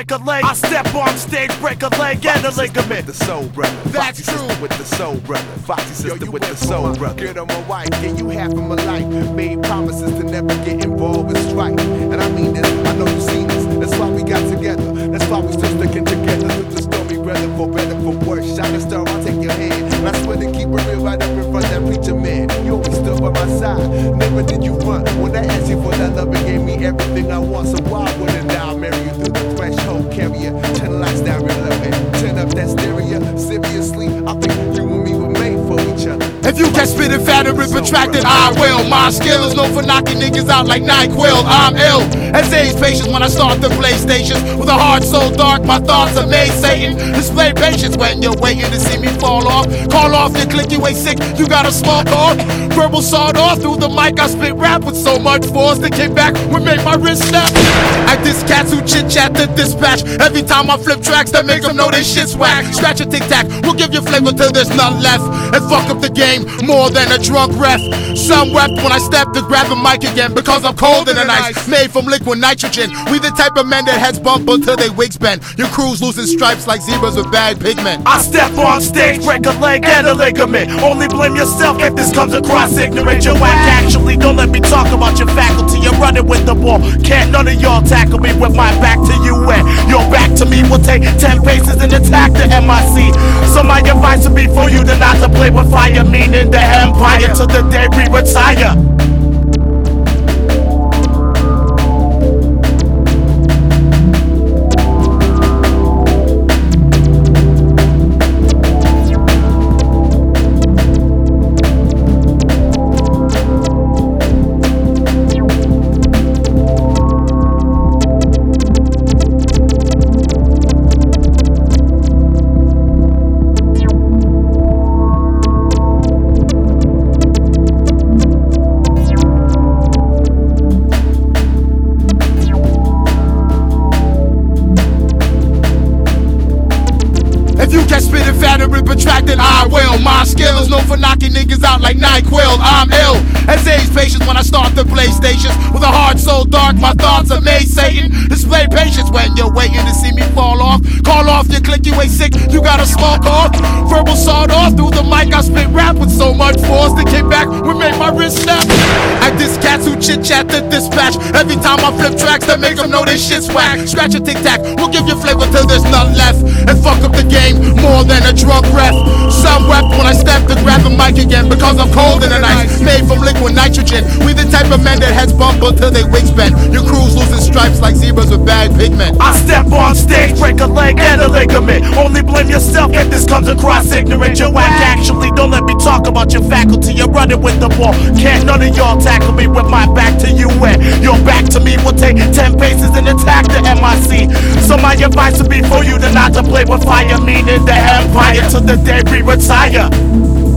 break a leg. I step on stage, break a leg and a ligament. The soul brother. That's Foxy true. Sister with the soul brother. Foxy Sister with the soul brother. Get on my wife, gave you half of my life. Made promises to never get involved with strife. And I mean this, I know you've seen this. That's why we got together. That's why we still sticking together. Through the story, brother, for better, for worse. Shot a star, I'll take your hand. And I swear to keep it real right up in front of that preacher man. You always stood by my side. Never did you run. When I asked you for that love, it gave me everything I want. So why wouldn't I marry you through the threshold carrier? 10 lights down real low and 10 up that stereo. Seriously, I think you and me were made for each other. If you can spit it fat and rip protracted, I will. My skill is known for knocking niggas out like NyQuil. I'm ill as age patience when I start the PlayStation. With a heart so dark, my thoughts are made Satan. Display patience when you're waiting to see me fall off. Call off your click, you ain't sick, you got a small off. Verbal sawed off through the mic, I spit rap with so much force that came back would make my wrist snap. I diss cats who chit chat the dispatch. Every time I flip tracks that make them know this shit's whack. Scratch a tic tac, we'll give you flavor till there's none left. And fuck up the game more than a drunk ref. Some wept when I stepped to grab the mic again because I'm colder than ice, made from liquid nitrogen. We the type of men that heads bump until they wigs bend. Your crew's losing stripes like zebras with bad pigment. I step on stage, break a leg and a ligament. Only blame yourself if this comes across ignorant. You're whack, actually, don't let me talk about your faculty. You're running with the ball, can't none of y'all tackle me with my back to you. And your back to me will take 10 paces and attack the MIC. So my advice would be for you to not to play with fire, meaning the empire till the day we retire. If you can spit it fat and rip protracted, I will. My skill is known for knocking niggas out like NyQuil. I'm ill as age patience when I start the PlayStation. With a heart so dark, my thoughts are made Satan. Display patience when you're waiting to see me fall off. Call off your click, you ain't sick, you got a small off. Verbal sawed off through the mic, I spit rap with so much force that came back would make my wrist snap. I diss cats who chit chat the dispatch. Every time I flip tracks that make them know this shit's whack. Scratch a tic tac, we'll give you flavor till there's none left. And fuck up the game more than a drunk ref. Some wept when I stepped to grab the mic again because I'm colder than ice, made from liquid nitrogen. We the type of men that heads bump until they wigs bend. Your crew's losing stripes like zebras with bad pigment. I step on stage, break a leg and a ligament. Only blame yourself if this comes across ignorant. You're whack, actually, don't let me talk about your faculty. You're running with the ball, can't none of y'all tackle me with my back to you. And your back to me will take 10 paces and attack the MIC. So my advice would be for you to not to play with fire, meaning the empire till the day we retire.